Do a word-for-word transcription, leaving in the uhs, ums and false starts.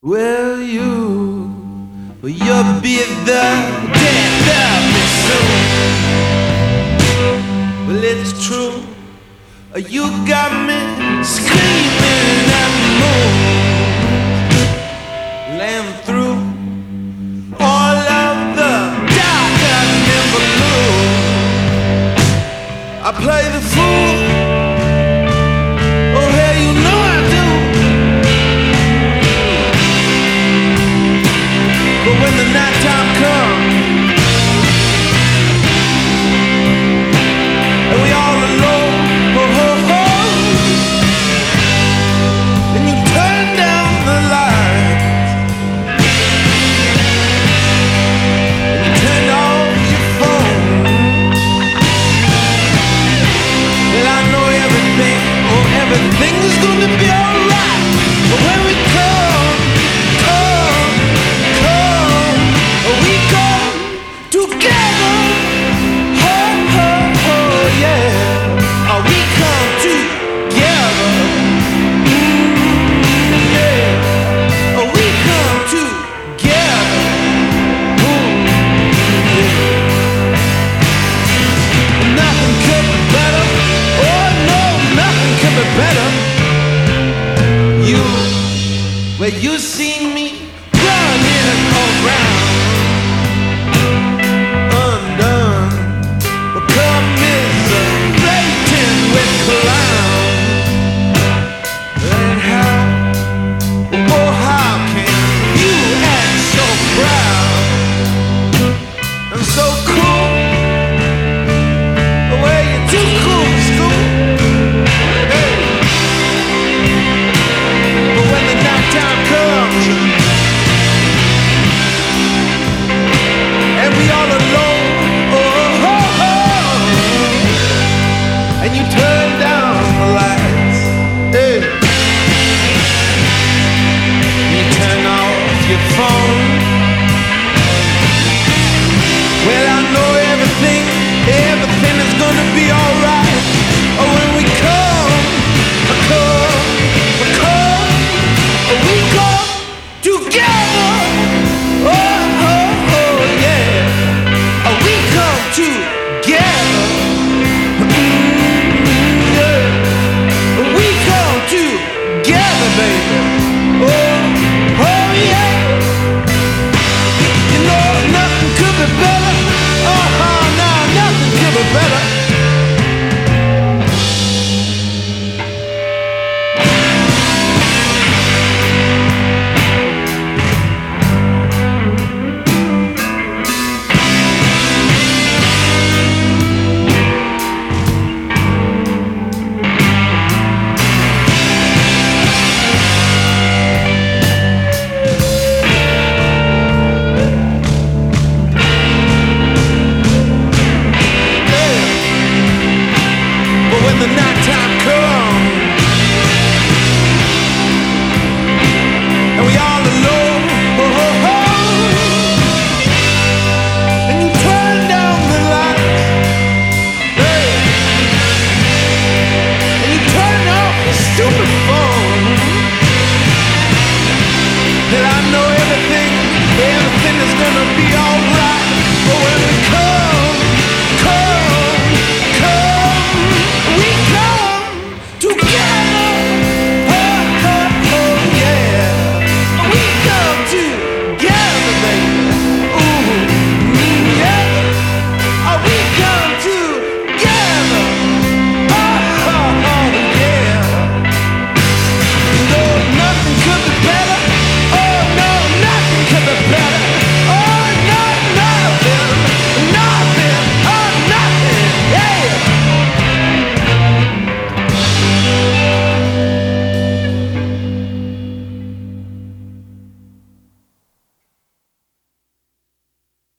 Will you, will you be the death of me soon? Well, it's true, you got me screaming at the moon. Lamb through all of the dark and never blue. I play the fool, oh hey, you know I do. But when the night time comes and we all alone, oh ho ho, and you turn down the lights and you turn off your phone. Well, I know everything, oh everything is gonna be alright. But when we come, come, come, we come together. Ho, ho, ho, yeah. Oh, we come together. Mm, yeah. Oh, we come together. Ooh, yeah. Nothing could be better. Oh no, nothing could be better. You, well, you seen me running around, undone, commiserating with clowns. And how, oh how can you act so proud and so cool? Well, you're too cool for school. Hey. But when the night time comes and we all alone, oh, oh, oh, and you turn down the lights, hey, you turn off your phone. Well, I know everything, everything is gonna be alright. Oh, when we come, come, come, we come together. Oh, oh, oh, yeah. Oh, we come together. Mm, yeah. We come together, baby. Oh, oh, yeah. You know, nothing could be better. Oh, no, nothing could be better. But when the nighttime comes and we all alone, oh, oh, oh, and you turn down the lights, hey, and you turn off the stupid phone, and I know everything, everything is